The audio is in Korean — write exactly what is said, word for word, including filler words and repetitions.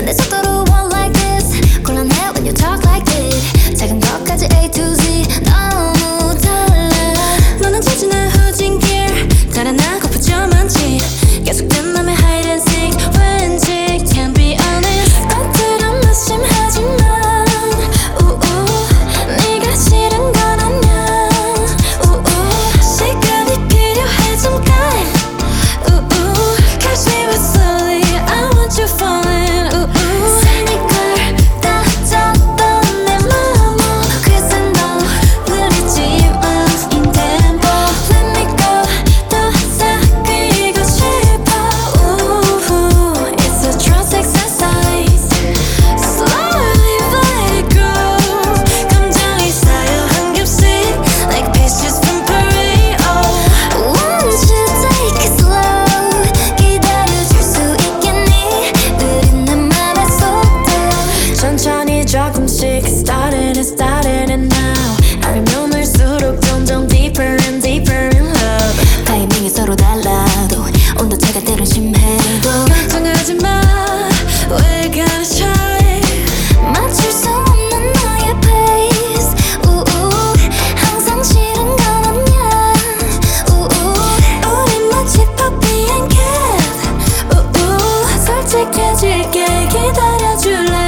내 속도로 walk like this. 곤란해 when you talk like this. 작은 것까지 A to Z 너무 달라. 너는 자신의 후진 gear 다른 난 고프죠 많지. 계속된 맘의 hide and seek 왠지 can't be honest. 겉으론 무심하지만 우우 네가 싫은 건 아냐. 우우 시간이 필요해 잠깐. 우우 catch me but slowly I want you falling. 우우 새니걸 따졌던 내 맘은 그새 너 느리지만 in tempo. Let me go 또 사귀고 싶어. 우우 it's a trust exercise. Slowly let it go. 감정이 쌓여 한 겹씩 like pieces from parade. Oh won't you take it slow. 기다려줄 수 있겠니 느린 내 맘의 속도. 천천히 조금씩 starting and starting and now. 알면 알수록 점점 deeper and deeper in love. 타이밍이 서로 달라도 온도차가 때론 심해도 걱정하지 마. We're gonna try. 맞출 수 없는 너의 pace. 우우 항상 싫은 건 아냐. 우우 우린 마치 puppy and cat. 우우 솔직해질게 기다려줄래.